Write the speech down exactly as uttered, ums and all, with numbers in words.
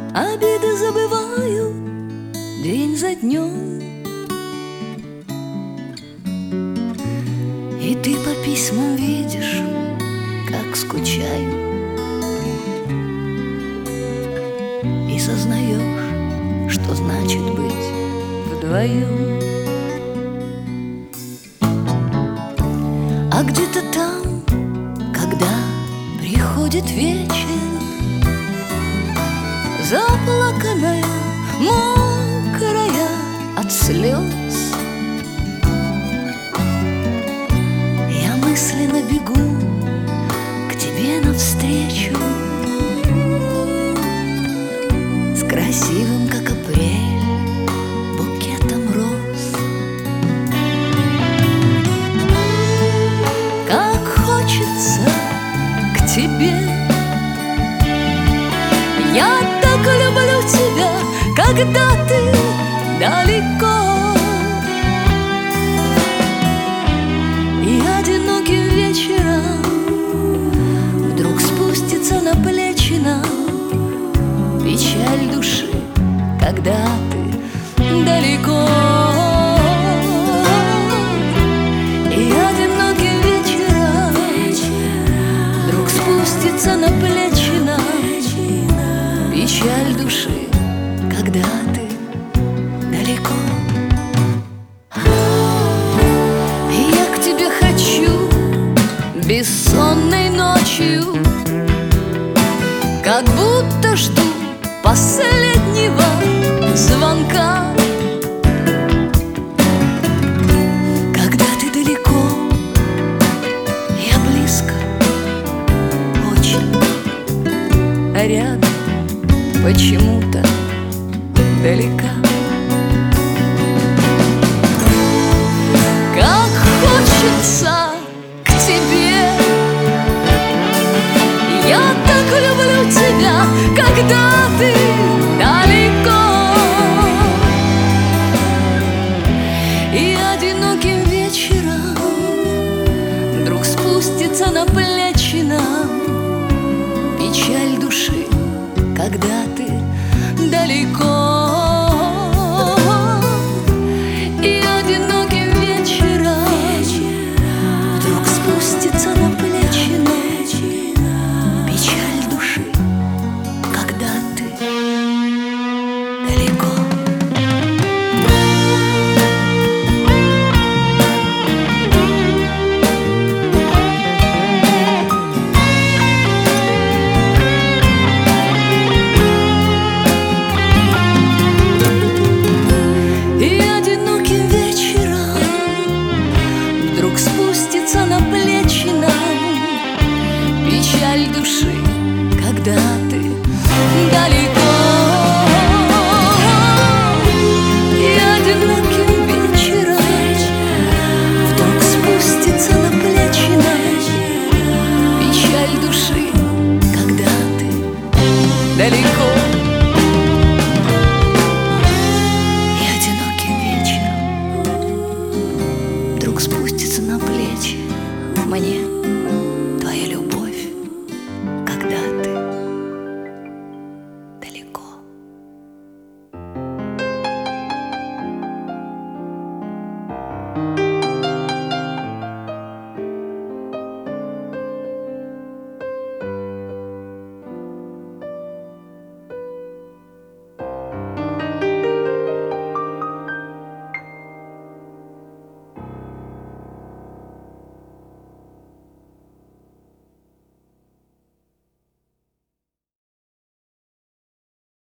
обиды забываю день за днем. И ты по письмам видишь, как скучаю, и сознаешь, что значит быть вдвоем. А где-то там, когда приходит вечер, заплаканная, мокрая от слез, я мысленно бегу к тебе навстречу с красивым, как апрель, букетом роз. Как хочется к тебе, я так люблю тебя, когда ты далеко. И одиноким вечером вдруг спустится на плечи нам печаль души, когда ты далеко. И одиноким вечером вдруг спустится на плечи нам печаль души, когда ты далеко. И я к тебе хочу бессонной ночью, как будто жду последнего звонка. Когда ты далеко, я близко, очень, а рядом почему-то далека. Как хочется к тебе, я так люблю тебя, когда ты далеко. И одиноким вечером вдруг спустится на плечи нам печаль души, когда ты далеко. И одиноким вечером вдруг спустится на плечи нам печаль души, когда ты далеко. Спустится на плечи нам печаль души, когда